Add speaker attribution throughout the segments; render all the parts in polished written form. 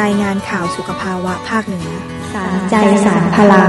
Speaker 1: รายงานข่าวสุขภาวะภาคเหนือ
Speaker 2: สารใจสารพลัง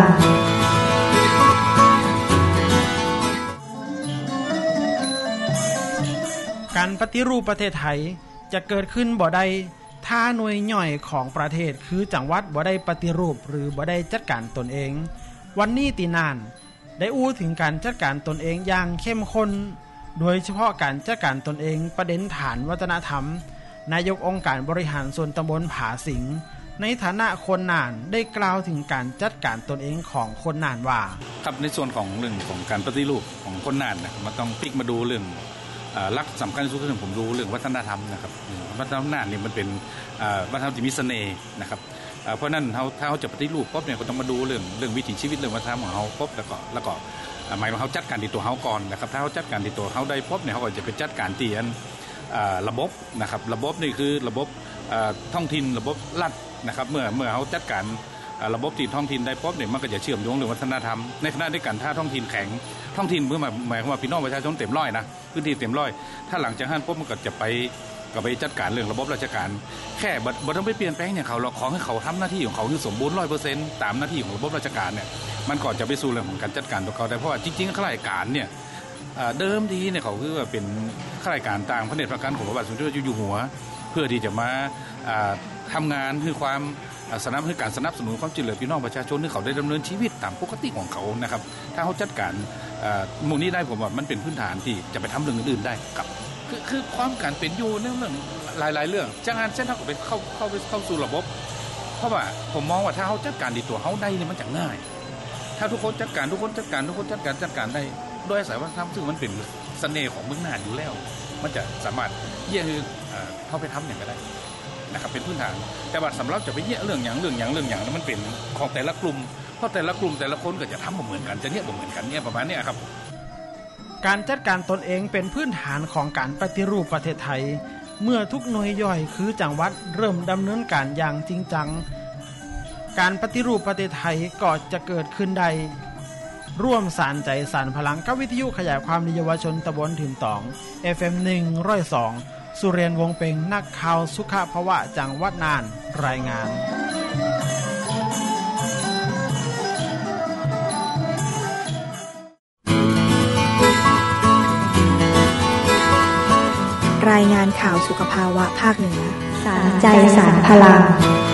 Speaker 3: การปฏิรูปประเทศไทยจะเกิดขึ้นบ่ได้ถ้าหน่วยย่อยของประเทศคือจังหวัดบ่ได้ปฏิรูปหรือบ่ได้จัดการตนเองวันนี้ตีนานได้อู้ถึงการจัดการตนเองอย่างเข้มข้นโดยเฉพาะการจัดการตนเองประเด็นฐานวัฒนธรรมนายกองค์การบริหารส่วนตำบลผาสิงในฐานะคนน่านได้กล่าวถึงการจัดการตนเองของคนน่านว่า
Speaker 4: ครับในส่วนของเรื่องของการปฏิรูปของคนน่านนะมันต้องพลิกมาดูเรื่องหลักสำคัญที่สุดที่ผมรู้เรื่องวัฒนธรรมนะครับวัฒนธรรมน่านนี่มันเป็นวัฒนธรรมที่มีเสน่ห์นะครับเพราะนั้นถ้าเขาจะปฏิรูปปุ๊บเนี่ยก็ต้องมาดูเรื่องวิถีชีวิตเรื่องวัฒนธรรมของเขาปุ๊บแล้วก็หมายว่าเขาจัดการที่ตัวเขาก่อนนะครับถ้าเขาจัดการที่ตัวเขาได้ปุ๊บเนี่ยเขาก็จะไปจัดการที่ระบบนะครับระบบนี่คือระบบท้องถิ่นระบบรัฐนะครับเมื่อเขาจัดการระบบที่ท้องถิ่นได้ปุ๊บเนี่ยมันก็จะเชื่อมโยงเรื่องวัฒนธรรมในขณะเดียวกันถ้าท้องถิ่นแข็งท้องถิ่นเมื่อหมายความว่าพี่น้องประชาชนเต็มร้อยนะพื้นที่เต็มร้อยถ้าหลังจากนั้นปุ๊บมันก็จะไปจัดการเรื่องระบบราชการแค่บ่ต้องไปเปลี่ยนแปลงอย่างเขาเราขอให้เขาทำหน้าที่ของเขาให้สมบูรณ์ 100% ตามหน้าที่ของระบบราชการเนี่ยมันก็จะไปสู่เรื่องของการจัดการตัวเขาได้เพราะว่าจริงๆข้าราชการเนี่ยเดิมทีเนี่ยเขาคือว่าเป็นข้าราชการต่างพระเนตรพระกันของพระบาทสมเด็จพระเจ้าอยู่หัวเพื่อที่จะมาทำงานคือความการสนับสนุนความช่วยเหลือพี่น้องประชาชนที่เขาได้ดำเนินชีวิตตามปกติของเขานะครับถ้าเขาจัดการหมู่นี้ได้ผมว่ามันเป็นพื้นฐานที่จะไปทำเรื่องอื่นๆได้ครับคือความการเป็นอยู่เรื่องหลายๆเรื่องจากนั้นเส้นทางก็ไปเข้าสู่ระบบเพราะว่าผมมองว่าถ้าเขาจัดการดีตัวเขาได้เนี่ยมันจะง่ายถ้าทุกคนจัดการได้โดยอาศัยวัฒนธรรมซึ่งมันเป็นเสน่ห์ของเมืองน่านอยู่แล้วมันจะสามารถเข้าไปทำอย่างก็ได้นะครับเป็นพื้นฐานแต่ว่าสำหรับจะไปเยอะเรื่องอย่างนั้นมันเป็นของแต่ละกลุ่มเพราะแต่ละกลุ่มแต่ละคนก็จะทำบ่เหมือนกันจะบ่เหมือนกันประมาณนี้ครับ
Speaker 3: การจัดการตนเองเป็นพื้นฐานของการปฏิรูปประเทศไทยเมื่อทุกหน่วยย่อยคือจังหวัดเริ่มดำเนินการอย่างจริงจังการปฏิรูปประเทศไทยก็จะเกิดขึ้นได้ร่วมสานใจสานพลังกับวิทยุขยายความเยาวชนตำบลถิ่นตอง FM 102สุเรียนวงเพ็งนักข่าวสุขภาวะจังหวัดน่านรายงาน
Speaker 1: รายงานข่าวสุขภาวะภาคเหนือ
Speaker 2: สารใจสารพลัง